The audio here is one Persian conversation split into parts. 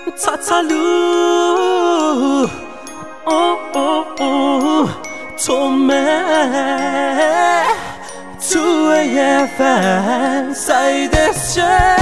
تتلو تو توی فن سایدش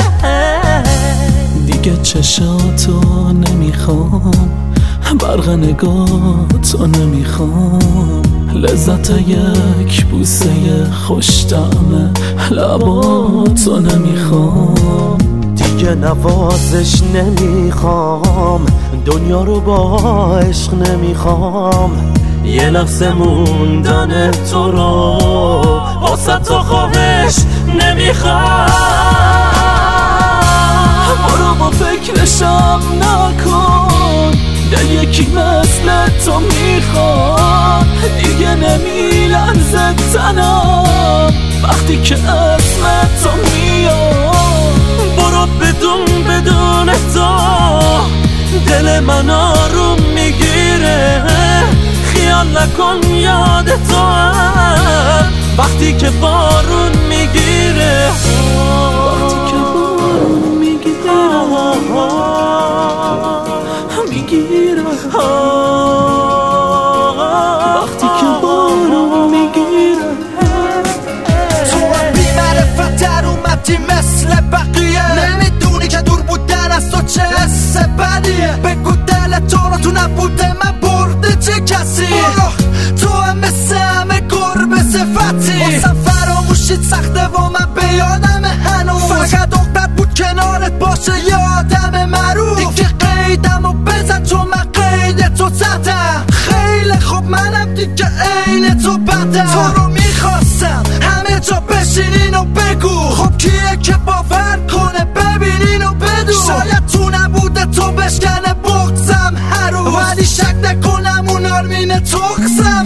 دیگه چشاتو نمیخوام، برق نگاتو نمیخوام، لذت یک بوسه خوش طعم لباتو نمیخوام، دیگه نوازش نمیخوام، دنیا رو با عشق نمیخوام، یه لحظه موندن تو رو واسه تو خواهش نمیخوام. برو با فکرشم نکن، دل یکی مثل تو میخواد، دیگه نمیلرزه تنم وقتی که اسم تو میاد. برو بدون تو دل من آروم میگیره، خیال نکن یاد تو هم وقتی که بارون میگیره، وقتی که بارون میگیره وقتی که بارون میگیره. تو هم بی معرفت در اومدی مثل بقیه، نمیدونی که دور بودن از تو چه حس بدیه، بگو دل تو رو تو نبوده من برده چه کسی، تو هم مثل همه گربه صفتی، واسم فراموشید سخته و من به یادم هنوز، فقط اقدت بود کنارت باشه یادم معروف، دیگه قیدم و بزن چون من قید تو زدم، خیلی خوب منم دیگه عین تو بدم، تو رو میخواستم همه جا بشینین و بگو، خب کیه که باور کنه ببینین و بدون، شاید تو نبوده تو بشکنه بغزم هر روز، ولی شک نکنم اون آرمین تخصم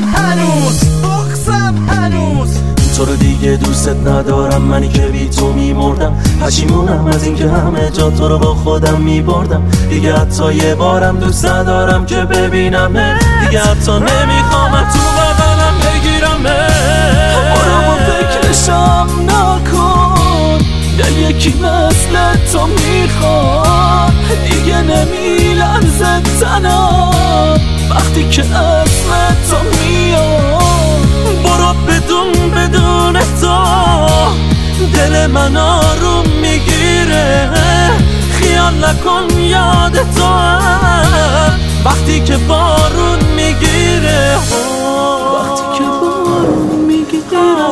هنوز تو رو دیگه دوست ندارم، منی که بی تو میمردم، پشیمونم از این که همه جا تو رو با خودم میبردم، دیگه حتی یه بارم دوست ندارم که ببینم، دیگه حتی نمیخوام تو بغلم بگیرم. برو با فکرشم نکن، دل یکی مثل تو میخواد، دیگه نمیلرزه تنم وقتی که اسم تو میاد. برو بدون تو دل من آروم میگیره، خیال نکن یاد تو هم وقتی که بارون میگیره، وقتی که بارون میگیره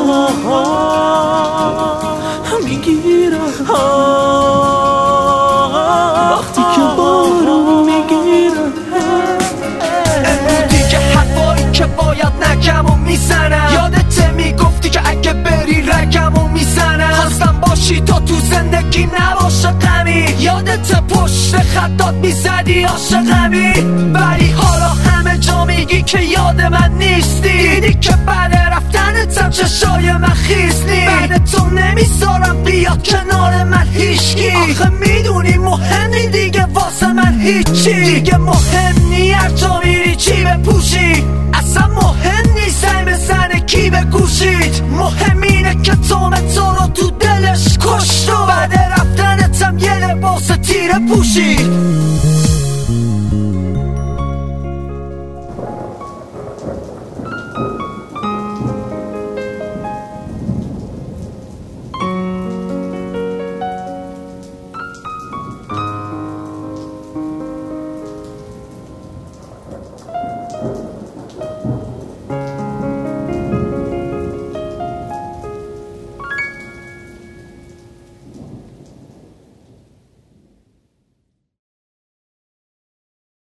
وقتی که بارون میگیره. امروزی که حرفایی که باید نگم و میزنم، یادت میگفتی که اگه بری رگم و میزنم، خواستم باشی تا تو زندگی نباشه غمی، یادت پشت خطات میزدی عاشقمی، ولی حالا همه جا میگی که یاد من نیستی، دیدی که بعد رفتنتم چشای من خیز نی، بعد تو نمیذارم بیاد کنار من هیچکی، آخه میدونی مهم نی دیگه واسه من هیچی، دیگه مهم نی هر جا میری چی بپوشی، اصلا مهم نی زنگ بزنه کی به گوشید، مهم اینه که تو رو تو دلش کشت و بعد رفتنتم یه لباس تیره پوشید.